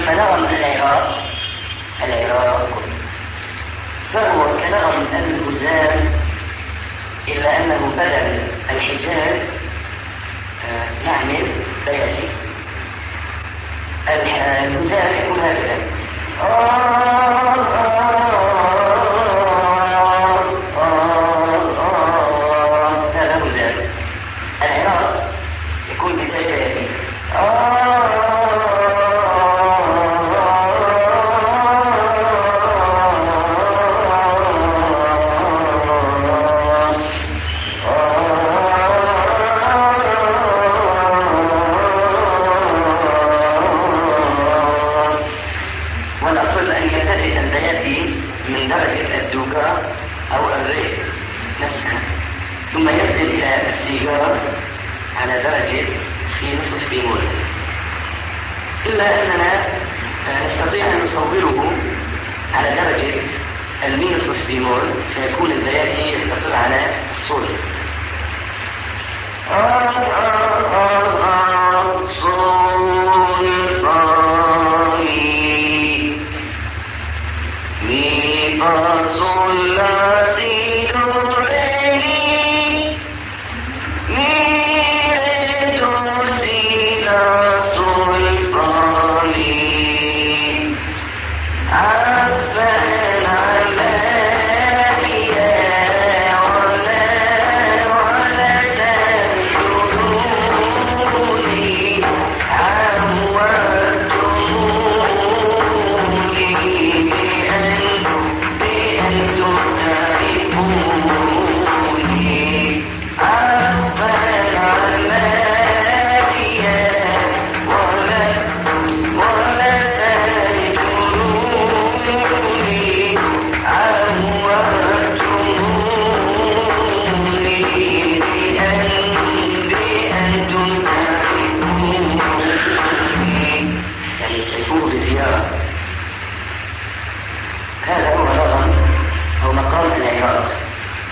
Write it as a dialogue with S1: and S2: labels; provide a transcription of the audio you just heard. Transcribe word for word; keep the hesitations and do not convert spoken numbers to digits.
S1: نرى من العراق العراق فهو كنرى من الهزال، إلا أنه بدل الحجاز نعمل بياتي الهزال يكون هكذا هذا هزال. العراق يكون بتجربة من درجة الدوكا أو الري نفسها، ثم ينزل إلى السيجار على درجة في نصف بيمول، إلا أننا نستطيع أن نصوره على درجة المي نصف بيمول، فيكون البياتي يستقر على الصول. هذا